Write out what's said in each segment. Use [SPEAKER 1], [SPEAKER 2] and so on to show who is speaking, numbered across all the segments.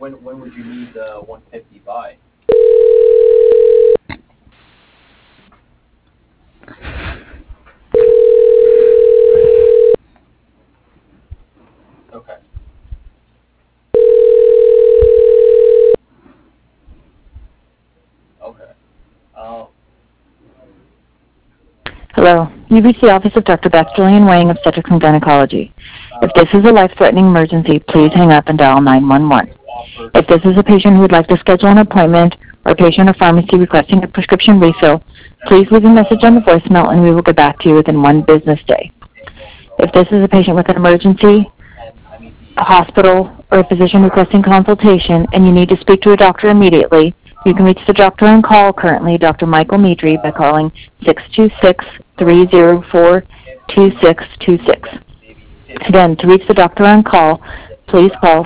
[SPEAKER 1] when would you need the 150 by? Okay. Okay. Um,
[SPEAKER 2] Hello. You've reached the office of Dr. Beth Julian Wang, obstetrics and gynecology. If this is a life-threatening emergency, please hang up and dial 911. If this is a patient who would like to schedule an appointment or a patient or pharmacy requesting a prescription refill, please leave a message on the voicemail and we will get back to you within 1 business day. If this is a patient with an emergency, a hospital, or a physician requesting consultation, and you need to speak to a doctor immediately, you can reach the doctor on call currently, Dr. Michael Mitri, by calling 626-304-2626. Again, to reach the doctor on call, please call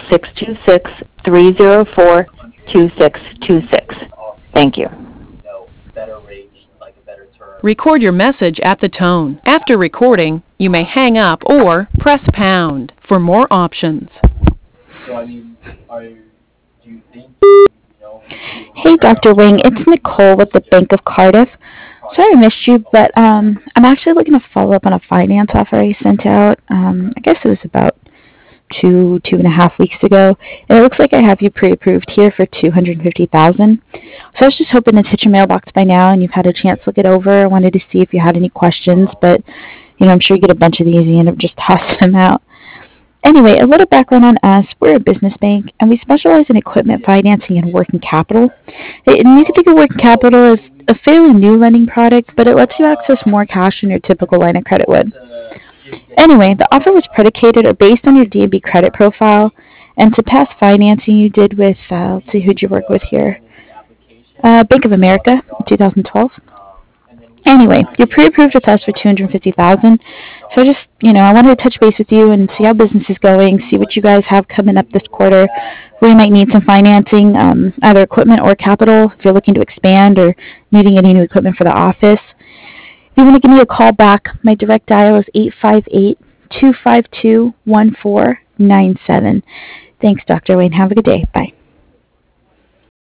[SPEAKER 2] 626-304-2626. Thank you.
[SPEAKER 1] better rates, like a better term.
[SPEAKER 3] Record your message at the tone. After recording, you may hang up or press pound for more options.
[SPEAKER 1] So I mean, do you think
[SPEAKER 4] Hey, Dr. Wing, it's Nicole with the Bank of Cardiff. Sorry I missed you, but I'm actually looking to follow up on a finance offer I sent out. I guess it was about 2.5 weeks ago, and it looks like I have you pre-approved here for $250,000. So I was just hoping it's hit your mailbox by now, and you've had a chance to look it over. I wanted to see if you had any questions, but I'm sure you get a bunch of these, and you end up just tossing them out. Anyway, a little background on us. We're a business bank, and we specialize in equipment financing and working capital. And you can think of working capital as a fairly new lending product, but it lets you access more cash than your typical line of credit would. Anyway, the offer was predicated or based on your D&B credit profile and some past financing you did with, let's see, who'd you work with here? Bank of America in 2012. Anyway, you're pre-approved with us for $250,000. So I wanted to touch base with you and see how business is going, see what you guys have coming up this quarter, where you might need some financing, either equipment or capital, if you're looking to expand or needing any new equipment for the office. If you want to give me a call back, my direct dial is 858-252-1497. Thanks, Dr. Wayne. Have a good day. Bye.